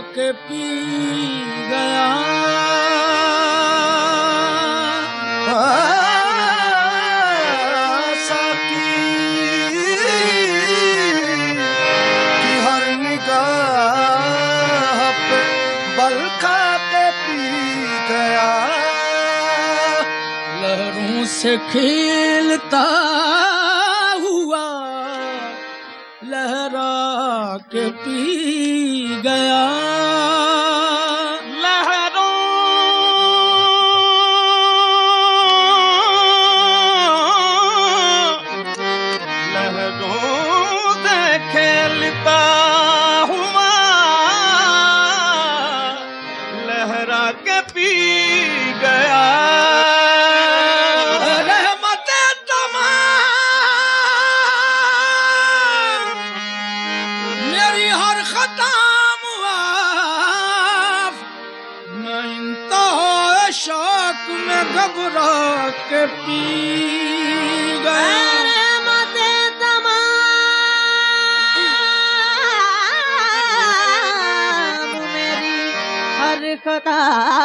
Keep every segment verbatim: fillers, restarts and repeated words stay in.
के पी गया। साकी की हर निगाह पे बल खा के पी गया। लहरों से खेलता हुआ लहरा के पी गया। लहरों लहरों से खेलता हुआ लहरा के पी गया। शौक में घबरा के पी गया। रहमते तमाम मेरी हर खता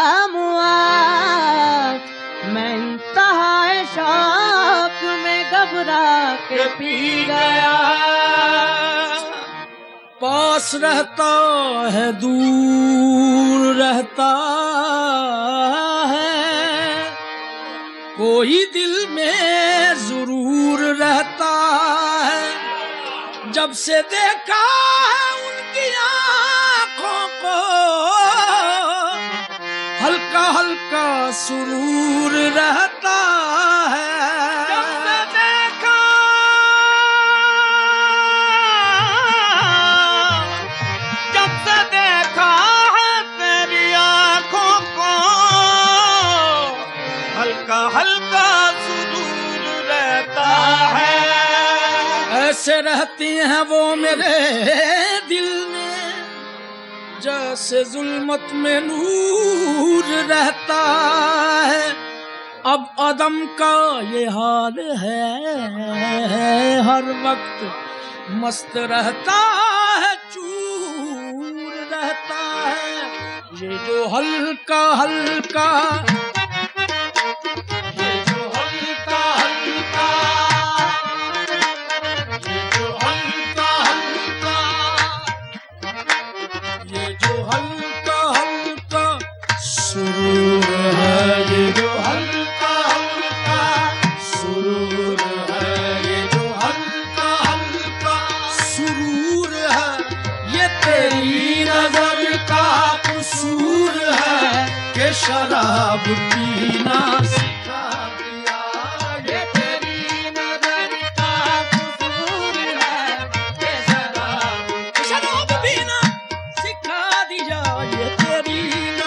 मुआफ मैं इंतहाए शौक में घबरा के पी गया। पास रहता है दूर रहता है कोई दिल में जरूर रहता है। जब से देखा है उनकी आँखों को हल्का हल्का सुरूर रहता है। हल्का सुरूर रहता है। ऐसे रहती हैं वो मेरे दिल में जैसे जुल्मत में नूर रहता है। अब अदम का ये हाल है हर वक्त मस्त रहता है चूर रहता है। ये जो हल्का हल्का सुरूर है ये जो हल्का हल्का सुरूर है। ये जो हल्का हल्का सुरूर है ये तेरी नजर का कसूर है कि शराब पीना सिखा दिया। ये तेरी नजर का कसूर है कि शराब शराब पीना सिखा दिया। ये तेरी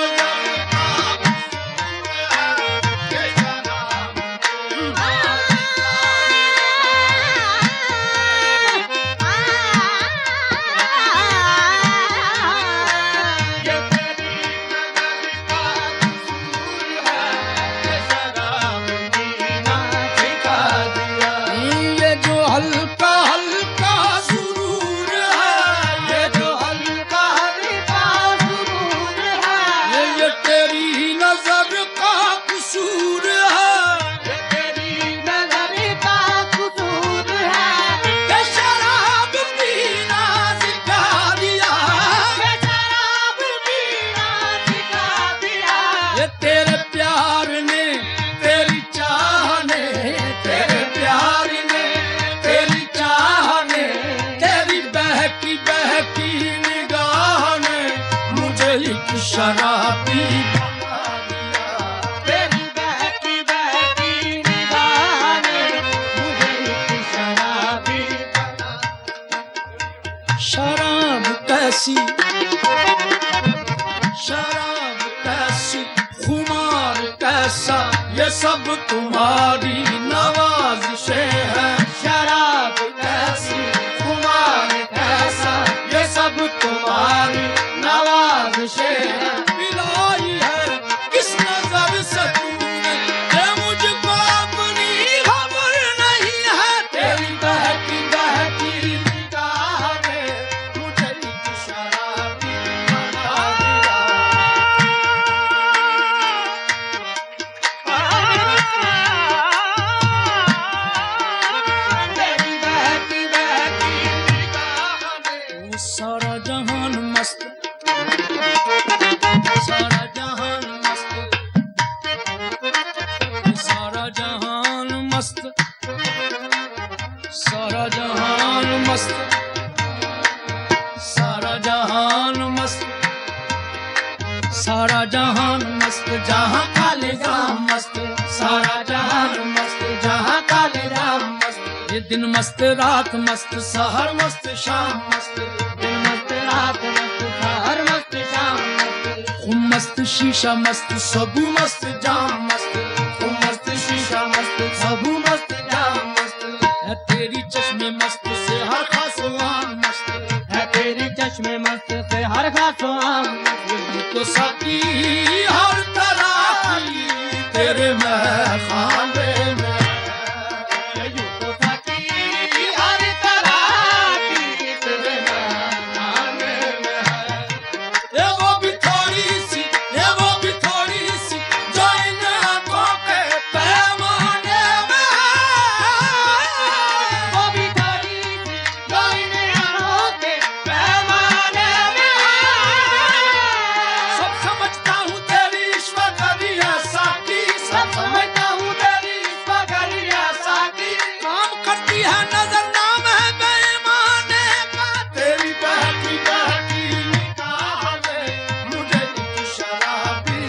शराबी बना दिया। तेरी बहकी बहकी निगाह ने मुझे एक शराबी बना। शराब कैसी शराब कैसी खुमार कैसा ये सब तुम्हारी नवाज़िशें हैं। शराब कैसी खुमार कैसा ये सब तुम्हारी नवाज़िशें हैं। पिलाई है किस नजर से तूने ये मुझको अपनी खबर नहीं है। तेरी बहकी बहकी निगाह ने मुझे एक शराबी बना मस्त, सारा जहान मस्त, सारा जहान मस्त, सारा जहान मस्त, जहां काले राम मस्त, सारा जहान मस्त, जहां काले राम मस्त। ये दिन मस्त रात मस्त, सहर मस्त शाम मस्त, दिन मस्त रात मस्त, सहर मस्त शाम मस्त। खूब मस्त शीशा मस्त, सबू मस्त जाम मस्त, खूब मस्त शीशा मस्त, सबू मस्त जाम मस्त। है तेरी चश्मे मस्त से हर खास आम मस्त, है तेरी चश्मे मस्त से हर खास आम मस्त। तो साकी हर तरह की तेरे मैं खाने में, यूं तो साकी हर तरह की तेरे खाने में है। ये वो भी थोड़ी सी, ये वो भी थोड़ी सी जो इन आंखों के पैमाने में है। वो भी थोड़ी सी जो इन आँखों के पैमाने में है। सब समझता हूँ तेरी ईश्वर करिया साकी, सब समझता हूँ तेरी ईश्वर करिया साकी। काम करती है नजर नाम है बेईमाने का, तेरी बहकी बहकी निगाह में मुझे एक शराबी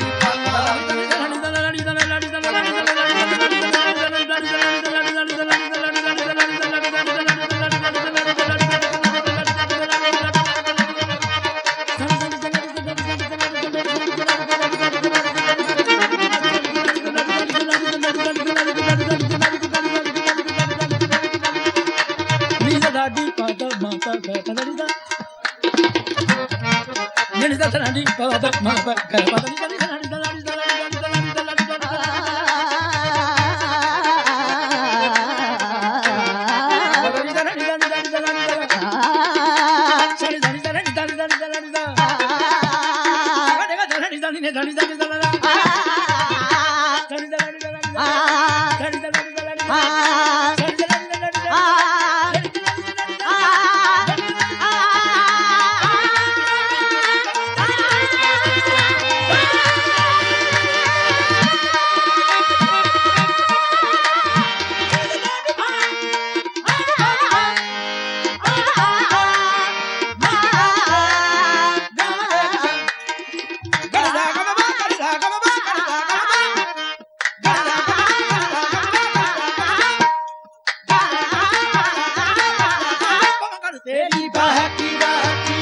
तेरी बहकी बहकी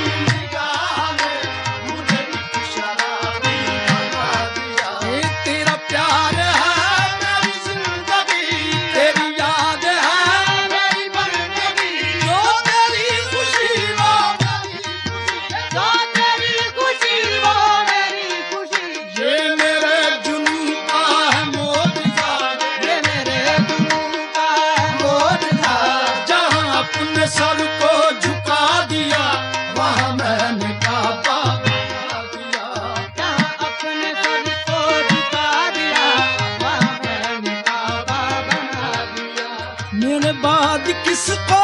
निगाह में मुझे एक शराबी बना दिया। ये तेरा प्यार है मेरी जिंदगी, तेरी याद है मेरी बंदगी, जो तेरी खुशी वो मेरी खुशी, जो तेरी खुशी वो मेरी खुशी। ये मेरे जुनून का है मोज़ा, ये मेरे जुनून का है मोज़ा। जहाँ अपने सर को झुका दिया वहाँ मैंने काबा बना दिया। जहाँ अपने सर को झुका दिया वहाँ मैंने काबा बना दिया। मेरे बाद किसको